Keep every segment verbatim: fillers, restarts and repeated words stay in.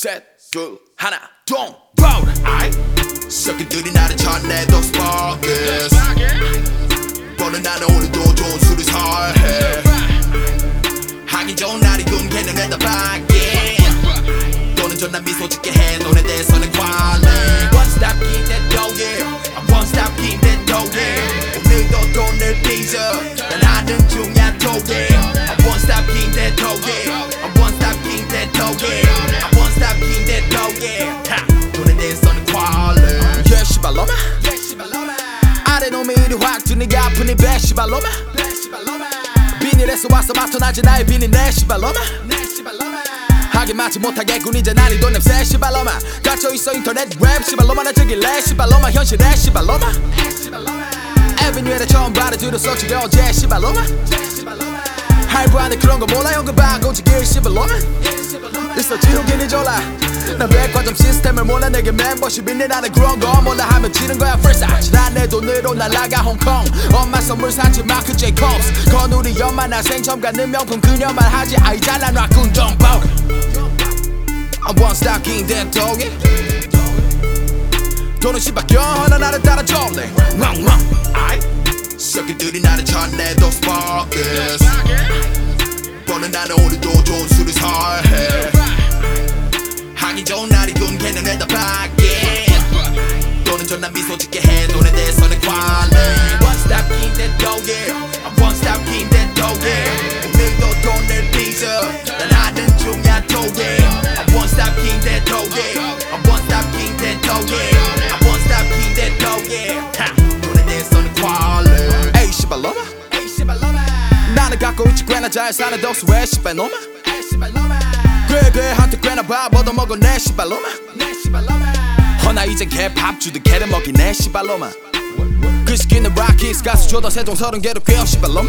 셋, 둘, 하나, 동, 보! 새끼들이 나를 찾네도 스파게스 보는 나는 오늘도 좋은 술을 설해 하기 좋은 날이군 걔는 내다 밖에 또는 전난 미소 짓게 해 너네 대해서는 관리 One stop keep that dough yeah I'm one stop keep that dough yeah 오늘도 돈을 빚어 난 하는 중이야 도예 I'm one stop keep that dough yeah I'm one stop keep that dough yeah I'm one stop keep that dough yeah 너네 대해서는 관리 Yeah 시발로마 아래 놈이 이리 확 주니가 아프니 배 시발로마 비닐에서 와서 맡아나지 나의 비닐 내 시발로마 하긴 맞지 못하겠군 이제 난 이 돈 냄새 시발로마 갇혀있어 인터넷 웹 시발로마 나 저길래 시발로마 현실에 시발로마 에비뉴에다 처음 받아들었어 지금 어제 시발로마 할부하는 그런 거 몰라 현금 받고 지길 시발로마 있어 지옥인이 졸라 난 백화점 시스템을 몰라 내게 멤버십이니 나는 그런 거 몰라 하면 지는 거야 first 아 지난 내 돈으로 날아가 홍콩 엄마 선물 사지 마크 제이콥스 건우리 엄마 나 생처음 가는 명품 그녀만 하지 아이 잘난 락군 don't bow I'm one stop king that dog 돈은 씨밖에 하나 나를 따라 졸래 새끼들이 나를 찾네도 스파게스 보는 나는 오늘도 좋은 술을 설해 하기 좋은 날이군 걔는 내다 밖에 또는 전난 미소 짓게 해 돈에 대해서는 관리 One stop keep that dough yeah I'm one stop keep that dough yeah 오늘도 돈을 빚어 난 하는 중이야 도예 I'm one stop keep that dough yeah I'm one stop keep that dough yeah I'm one stop keep that dough yeah 돈에 대해서는 관리 에이 시발로마 나는 갖고 있지 꽤나 잘 사는 독수 왜 시발로마 괴괴 한테 꽤나 밥 얻어먹어 내 시발로마 허나 이젠 개밥 주듯 개를 먹이 내 시발로마 그 시기는 락키스 가수 줘도 세종 서른 개로 괴어 시발로마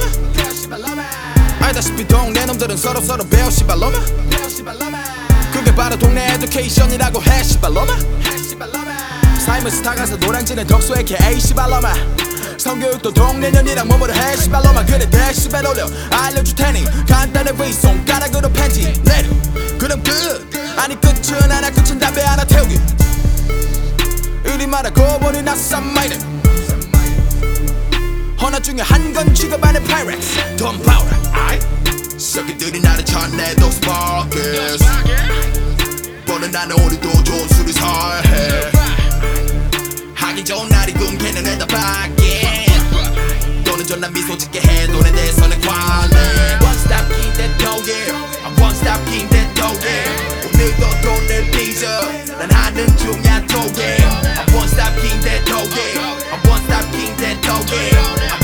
알다시피 동네 놈들은 서로 서로 배워 시발로마 그게 바로 동네 에듀케이션이라고 해 시발로마 삶은 스타 가서 노량진은 덕수 에이케이 시발로마 성교육도 동네년이랑 뭐뭐를 해 시발로마 그래 데시벨 올려 알려줄 테니 간단해 위 손가락으로 팬티 내려 그럼 끝 아니 끝은 하나 끝은 담배 하나 태우기 이리 말하고 보니 나 쌈마이네 하나 중에 한 건 취급 안해 파이렉스 돈 파워라 새끼들이 나를 찾네도 스파게스 보는 나는 오늘도 좋은 술을 설해 하기 좋은 날이군 걔는 내다 밖에 또는 전난 미소 짓게 해 돈에 대해서는 관리 One stop keep that dough yeah I'm one stop keep that dough yeah 오늘도 돈을 빚어 난 하는 중이야 도예 I'm one stop keep that dough yeah I'm one stop keep that dough yeah